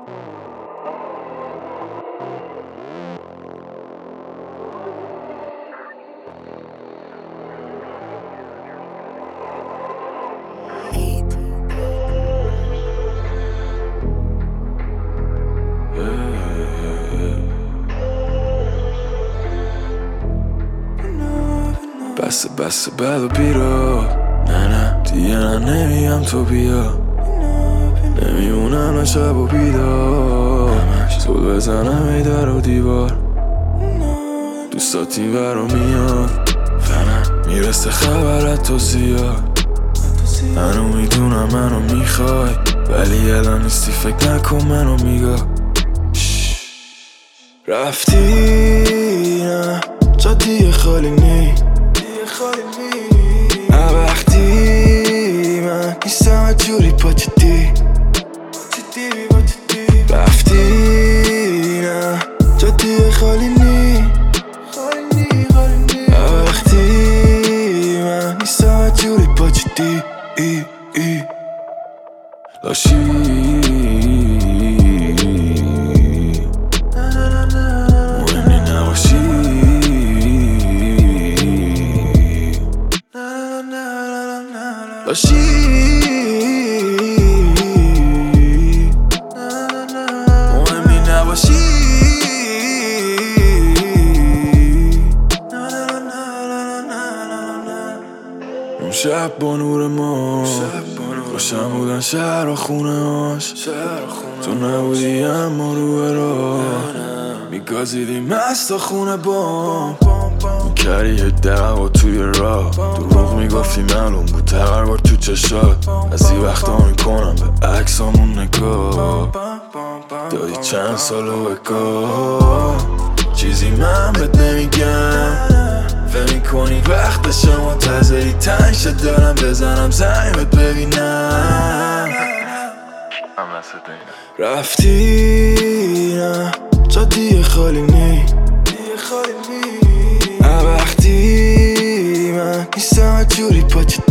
بسته بد و بیرا، نه دیگه نمیم تو بیا، نمیمونم شب و بیدار، زود بزنم ای در و دیوار، دوستات این ورا میاد، میرسه خبرت تو زیاد، منو میدونم منو میخوای، ولی الان نیستی فکر نکن منو میگاه. رفتی نه جا دیگه خالی نی، وقتی من نیستم جوری پا چی رفتی نه جا دیگه خالی نی، وقتی من نیستم جوری پا چی لاشی مهمی نباشی، لاشی مهمی نباشی. اون شب با نور ما روشن بودن شهر و خونه هاش، تو نبودی اما رو راه میگازیدی مست خونه بام، میکردی یه دعوا توی راه، دروغ میگفتی معلوم بود تقربار تو چشات، از این وقتا میکنم به عکسامون نگاه، دادی چند سالو بگاه چیزی من بهت نمیگم، فهم میکنی وقتشه منتظری تنگ شد دارم بزنم زنگت ببینم. رفتی نه جا دیگه خالی نی، وقتی من نیستم جوری پا چی